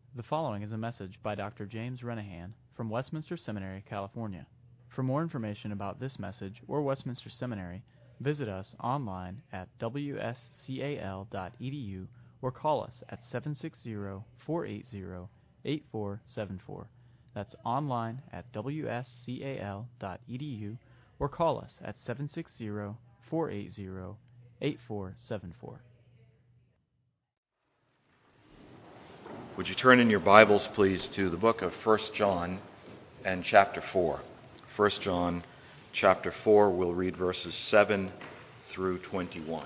The following is a message by Dr. James Renahan from Westminster Seminary, California. For more information about this message or Westminster Seminary, visit us online at wscal.edu or call us at 760-480-8474. That's online at wscal.edu or call us at 760-480-8474. Would you turn in your Bibles, please, to the book of 1 John and chapter 4. 1 John chapter 4, we'll read verses 7 through 21.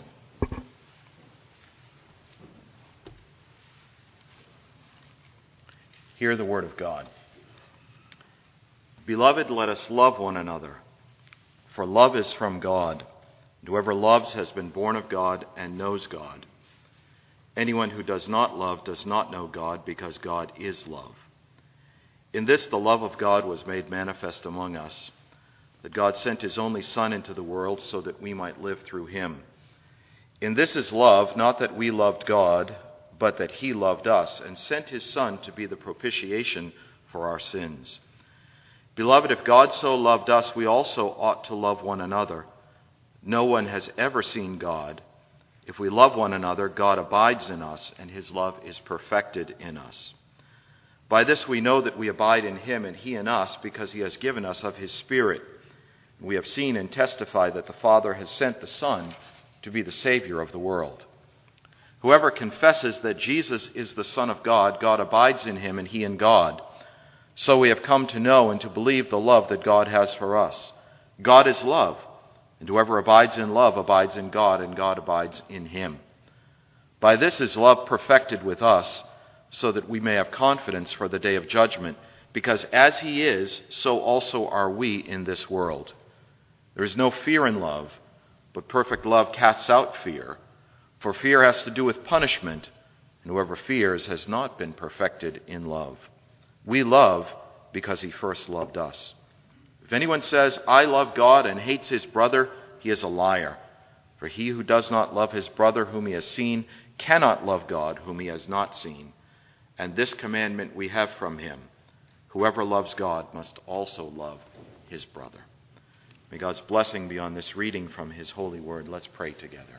Hear the word of God. Beloved, let us love one another, for love is from God. And whoever loves has been born of God and knows God. Anyone who does not love does not know God, because God is love. In this the love of God was made manifest among us, that God sent his only Son into the world so that we might live through him. In this is love, not that we loved God, but that he loved us and sent his Son to be the propitiation for our sins. Beloved, if God so loved us, we also ought to love one another. No one has ever seen God. If we love one another, God abides in us, and his love is perfected in us. By this we know that we abide in him and he in us, because he has given us of his Spirit. We have seen and testified that the Father has sent the Son to be the Savior of the world. Whoever confesses that Jesus is the Son of God, God abides in him and he in God. So we have come to know and to believe the love that God has for us. God is love. And whoever abides in love abides in God, and God abides in him. By this is love perfected with us, so that we may have confidence for the day of judgment, because as he is, so also are we in this world. There is no fear in love, but perfect love casts out fear, for fear has to do with punishment, and whoever fears has not been perfected in love. We love because he first loved us. If anyone says, I love God, and hates his brother, he is a liar. For he who does not love his brother whom he has seen cannot love God whom he has not seen. And this commandment we have from him: whoever loves God must also love his brother. May God's blessing be on this reading from his holy word. Let's pray together.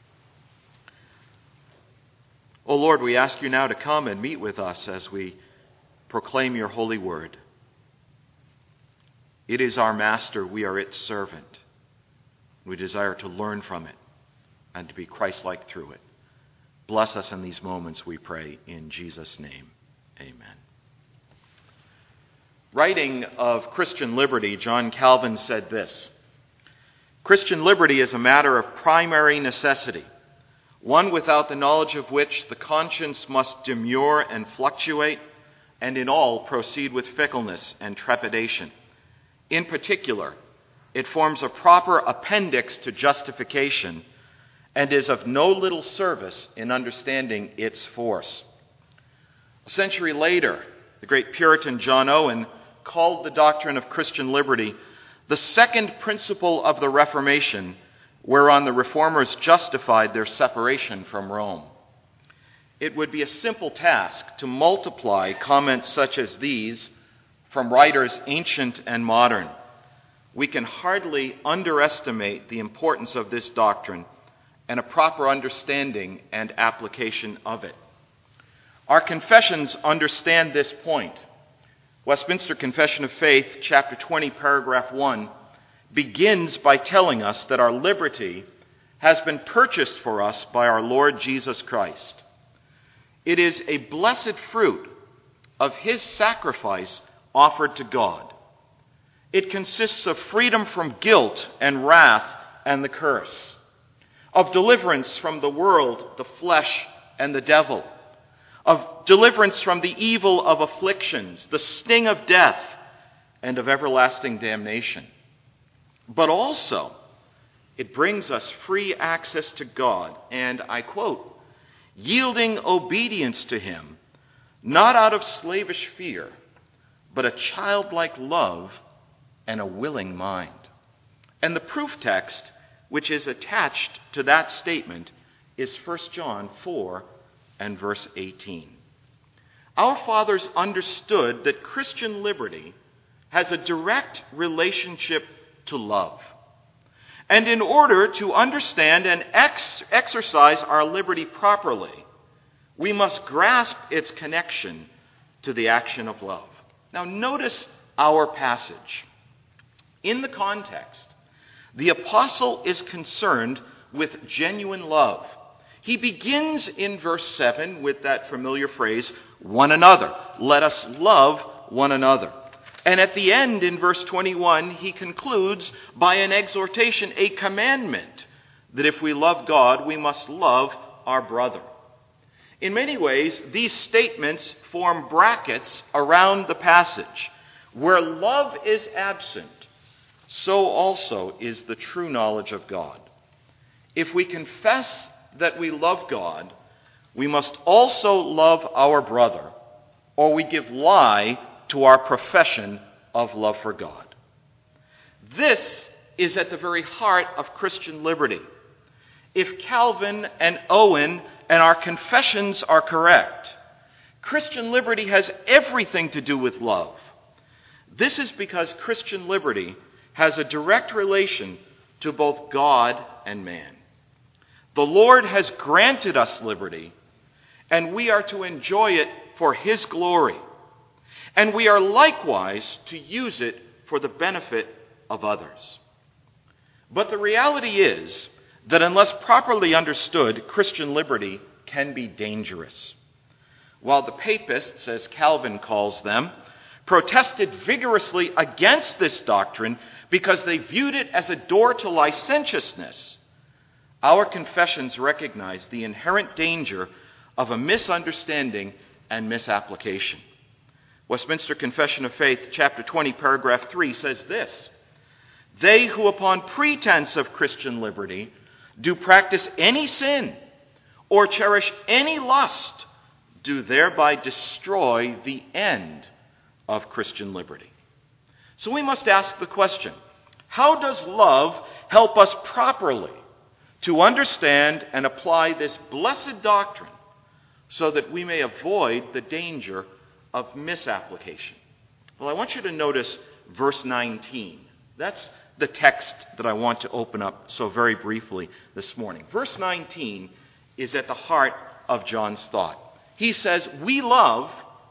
O Lord, we ask you now to come and meet with us as we proclaim your holy word. It is our master, we are its servant. We desire to learn from it and to be Christ-like through it. Bless us in these moments, we pray, in Jesus' name. Amen. Writing of Christian liberty, John Calvin said this: Christian liberty is a matter of primary necessity, one without the knowledge of which the conscience must demur and fluctuate, and in all proceed with fickleness and trepidation. In particular, it forms a proper appendix to justification and is of no little service in understanding its force. A century later, the great Puritan John Owen called the doctrine of Christian liberty the second principle of the Reformation, whereon the Reformers justified their separation from Rome. It would be a simple task to multiply comments such as these from writers ancient and modern. We can hardly underestimate the importance of this doctrine and a proper understanding and application of it. Our confessions understand this point. Westminster Confession of Faith, chapter 20, paragraph 1, begins by telling us that our liberty has been purchased for us by our Lord Jesus Christ. It is a blessed fruit of his sacrifice offered to God. It consists of freedom from guilt and wrath and the curse, of deliverance from the world, the flesh, and the devil, of deliverance from the evil of afflictions, the sting of death, and of everlasting damnation. But also, it brings us free access to God, and I quote, yielding obedience to him, not out of slavish fear, but a childlike love and a willing mind. And the proof text which is attached to that statement is 1 John 4 and verse 18. Our fathers understood that Christian liberty has a direct relationship to love. And in order to understand and exercise our liberty properly, we must grasp its connection to the action of love. Now notice our passage. In the context, the apostle is concerned with genuine love. He begins in verse 7 with that familiar phrase, one another. Let us love one another. And at the end, in verse 21, he concludes by an exhortation, a commandment, that if we love God, we must love our brother. In many ways, these statements form brackets around the passage. Where love is absent, so also is the true knowledge of God. If we confess that we love God, we must also love our brother, or we give lie to our profession of love for God. This is at the very heart of Christian liberty. If Calvin and Owen and our confessions are correct, Christian liberty has everything to do with love. This is because Christian liberty has a direct relation to both God and man. The Lord has granted us liberty, and we are to enjoy it for His glory. And we are likewise to use it for the benefit of others. But the reality is that unless properly understood, Christian liberty can be dangerous. While the papists, as Calvin calls them, protested vigorously against this doctrine because they viewed it as a door to licentiousness, our confessions recognize the inherent danger of a misunderstanding and misapplication. Westminster Confession of Faith, chapter 20, paragraph 3 says this: "They who upon pretense of Christian liberty do practice any sin or cherish any lust do thereby destroy the end of Christian liberty." So we must ask the question, how does love help us properly to understand and apply this blessed doctrine so that we may avoid the danger of misapplication? Well, I want you to notice verse 19. That's the text that I want to open up so very briefly this morning. Verse 19 is at the heart of John's thought. He says, we love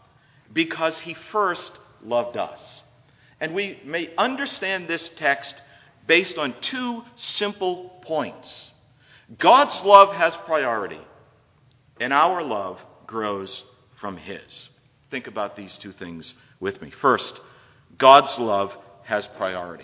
because He first loved us. And we may understand this text based on two simple points. God's love has priority, and our love grows from His. Think about these two things with me. First, God's love has priority.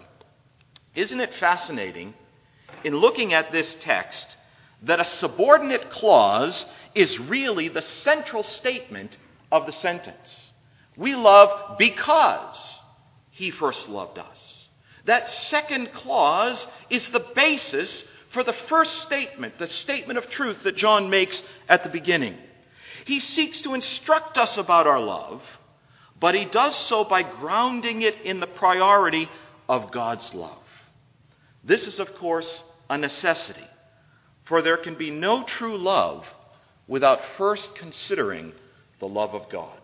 Isn't it fascinating, in looking at this text, that a subordinate clause is really the central statement of the sentence? We love because He first loved us. That second clause is the basis for the first statement, the statement of truth that John makes at the beginning. He seeks to instruct us about our love, but he does so by grounding it in the priority of God's love. This is, of course, a necessity, for there can be no true love without first considering the love of God.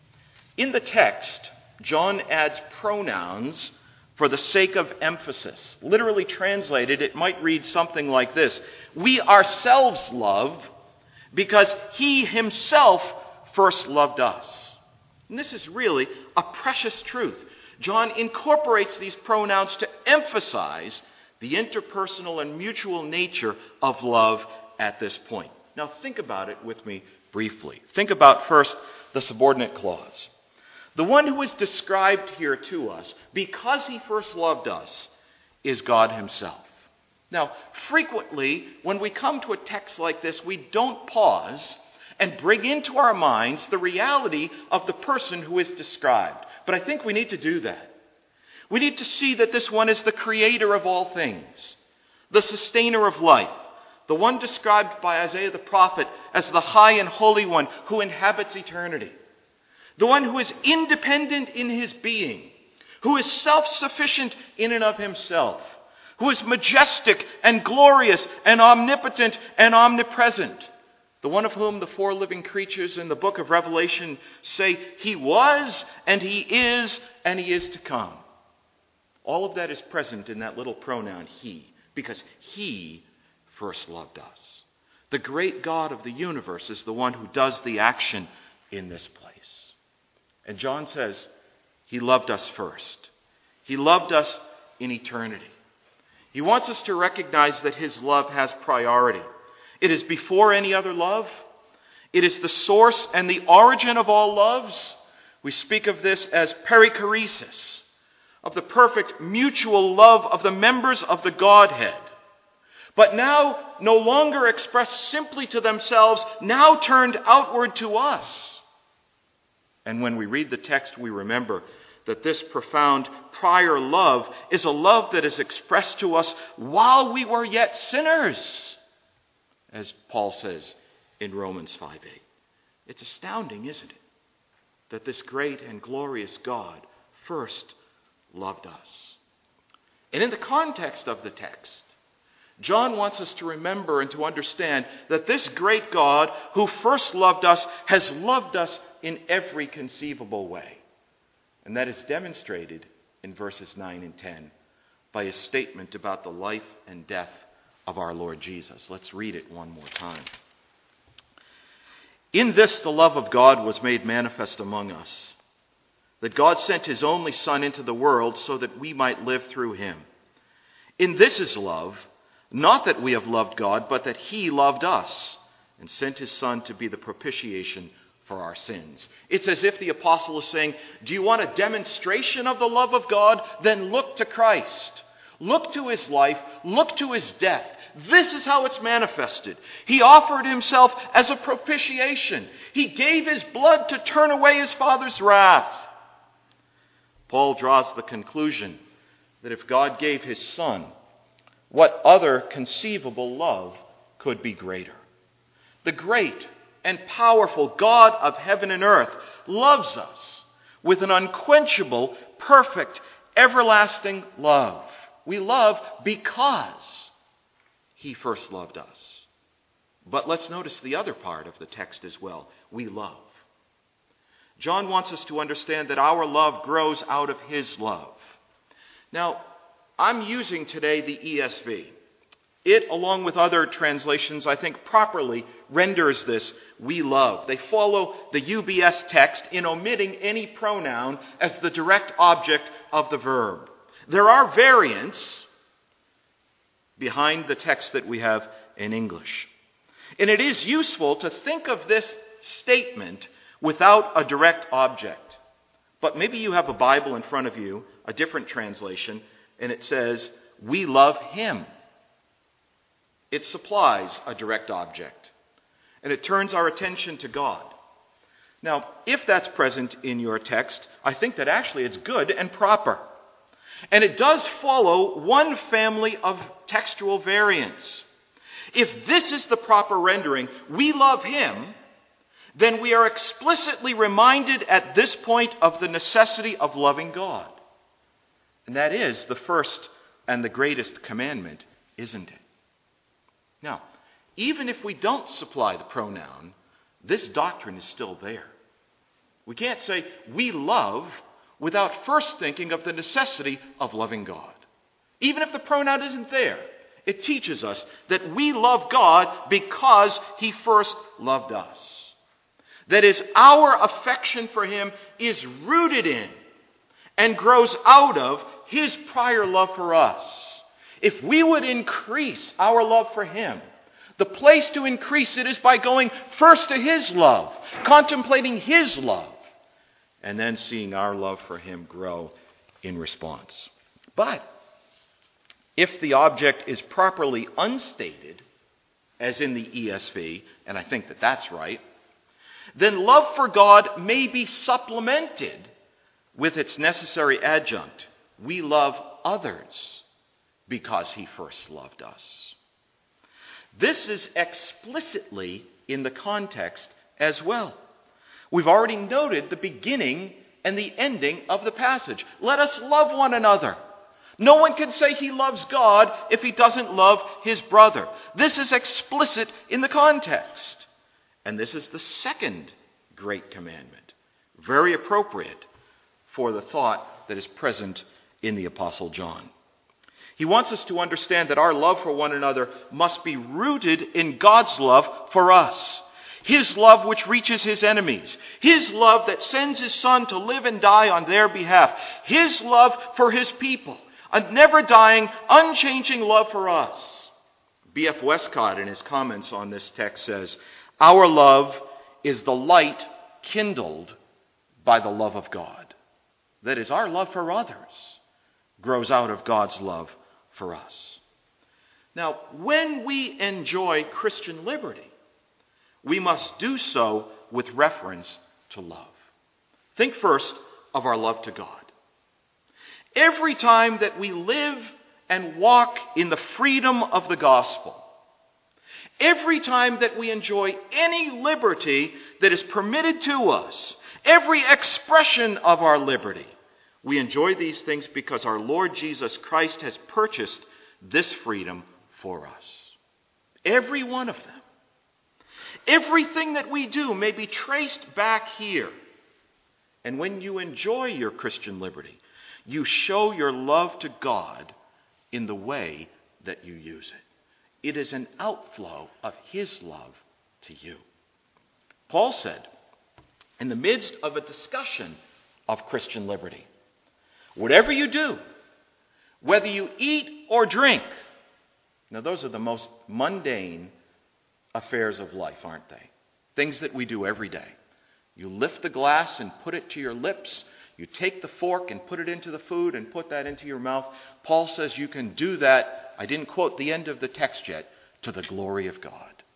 In the text, John adds pronouns for the sake of emphasis. Literally translated, it might read something like this: we ourselves love because He Himself first loved us. And this is really a precious truth. John incorporates these pronouns to emphasize the interpersonal and mutual nature of love at this point. Now think about it with me briefly. Think about first the subordinate clause. The one who is described here to us, because He first loved us, is God Himself. Now, frequently, when we come to a text like this, we don't pause and bring into our minds the reality of the person who is described. But I think we need to do that. We need to see that this one is the creator of all things, the sustainer of life, the one described by Isaiah the prophet as the high and holy one who inhabits eternity, the one who is independent in His being, who is self-sufficient in and of Himself, who is majestic and glorious and omnipotent and omnipresent, the one of whom the four living creatures in the book of Revelation say he was, and he is to come. All of that is present in that little pronoun he, because he first loved us. The great God of the universe is the one who does the action in this place. And John says he loved us first. He loved us in eternity. He wants us to recognize that his love has priority. It is before any other love. It is the source and the origin of all loves. We speak of this as perichoresis, of the perfect mutual love of the members of the Godhead. But now no longer expressed simply to themselves, now turned outward to us. And when we read the text, we remember that this profound prior love is a love that is expressed to us while we were yet sinners, as Paul says in Romans 5:8. It's astounding, isn't it, that this great and glorious God first loved us. And in the context of the text, John wants us to remember and to understand that this great God who first loved us has loved us in every conceivable way. And that is demonstrated in verses 9 and 10 by his statement about the life and death of our Lord Jesus. Let's read it one more time. In this the love of God was made manifest among us, that God sent his only Son into the world so that we might live through him. In this is love, not that we have loved God, but that he loved us and sent his Son to be the propitiation for our sins. It's as if the apostle is saying, do you want a demonstration of the love of God? Then look to Christ. Look to his life. Look to his death. This is how it's manifested. He offered himself as a propitiation. He gave his blood to turn away his Father's wrath. Paul draws the conclusion that if God gave his Son, what other conceivable love could be greater? The great and powerful God of heaven and earth loves us with an unquenchable, perfect, everlasting love. We love because he first loved us. But let's notice the other part of the text as well. We love. John wants us to understand that our love grows out of his love. Now, I'm using today the ESV. It, along with other translations, I think properly renders this, we love. They follow the UBS text in omitting any pronoun as the direct object of the verb. There are variants behind the text that we have in English. And it is useful to think of this statement without a direct object. But maybe you have a Bible in front of you, a different translation, and it says, we love him. It supplies a direct object, and it turns our attention to God. Now, if that's present in your text, I think that actually it's good and proper. And it does follow one family of textual variants. If this is the proper rendering, we love him, then we are explicitly reminded at this point of the necessity of loving God. And that is the first and the greatest commandment, isn't it? Now, even if we don't supply the pronoun, this doctrine is still there. We can't say we love without first thinking of the necessity of loving God. Even if the pronoun isn't there, it teaches us that we love God because he first loved us. That is, our affection for him is rooted in and grows out of his prior love for us. If we would increase our love for him, the place to increase it is by going first to his love, contemplating his love, and then seeing our love for him grow in response. But if the object is properly unstated, as in the ESV, and I think that that's right, then love for God may be supplemented with its necessary adjunct. We love others because he first loved us. This is explicitly in the context as well. We've already noted the beginning and the ending of the passage. Let us love one another. No one can say he loves God if he doesn't love his brother. This is explicit in the context. And this is the second great commandment, very appropriate for the thought that is present in the Apostle John. He wants us to understand that our love for one another must be rooted in God's love for us. His love which reaches his enemies. His love that sends his Son to live and die on their behalf. His love for his people. A never-dying, unchanging love for us. B.F. Westcott, in his comments on this text, says, "Our love is the light kindled by the love of God." That is, our love for others grows out of God's love for us. Now, when we enjoy Christian liberty, we must do so with reference to love. Think first of our love to God. Every time that we live and walk in the freedom of the gospel, every time that we enjoy any liberty that is permitted to us, every expression of our liberty, we enjoy these things because our Lord Jesus Christ has purchased this freedom for us. Every one of them. Everything that we do may be traced back here. And when you enjoy your Christian liberty, you show your love to God in the way that you use it. It is an outflow of his love to you. Paul said, in the midst of a discussion of Christian liberty, whatever you do, whether you eat or drink, now those are the most mundane affairs of life, aren't they? Things that we do every day. You lift the glass and put it to your lips. You take the fork and put it into the food and put that into your mouth. Paul says you can do that, I didn't quote the end of the text yet, to the glory of God.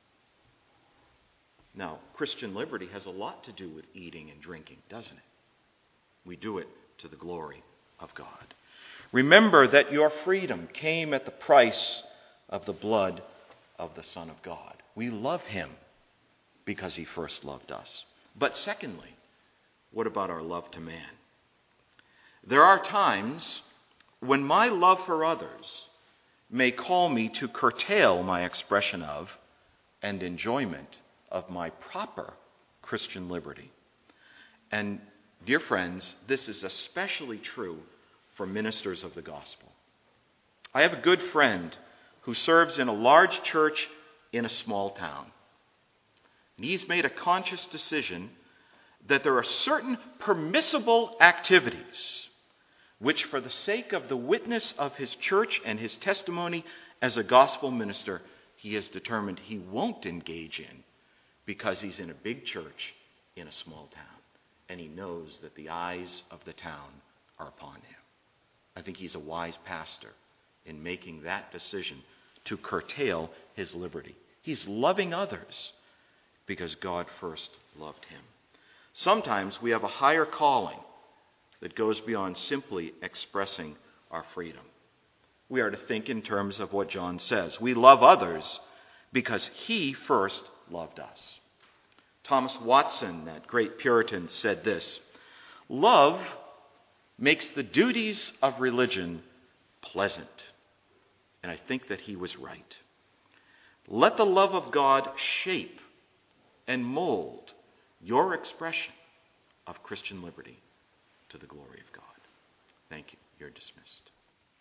Now, Christian liberty has a lot to do with eating and drinking, doesn't it? We do it to the glory of God. Remember that your freedom came at the price of the blood of the Son of God. We love him because he first loved us. But secondly, what about our love to man? There are times when my love for others may call me to curtail my expression of and enjoyment of my proper Christian liberty. And, dear friends, this is especially true for ministers of the gospel. I have a good friend who serves in a large church in a small town. And he's made a conscious decision that there are certain permissible activities which, for the sake of the witness of his church and his testimony as a gospel minister, he has determined he won't engage in because he's in a big church in a small town. And he knows that the eyes of the town are upon him. I think he's a wise pastor in making that decision to curtail his liberty. He's loving others because God first loved him. Sometimes we have a higher calling that goes beyond simply expressing our freedom. We are to think in terms of what John says. We love others because he first loved us. Thomas Watson, that great Puritan, said this: "Love makes the duties of religion pleasant." And I think that he was right. Let the love of God shape and mold your expression of Christian liberty to the glory of God. Thank you. You're dismissed.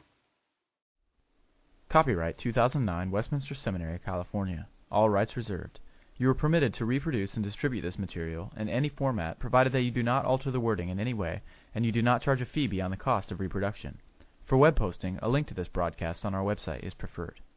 Copyright 2009, Westminster Seminary, California. All rights reserved. You are permitted to reproduce and distribute this material in any format, provided that you do not alter the wording in any way, and you do not charge a fee beyond the cost of reproduction. For web posting, a link to this broadcast on our website is preferred.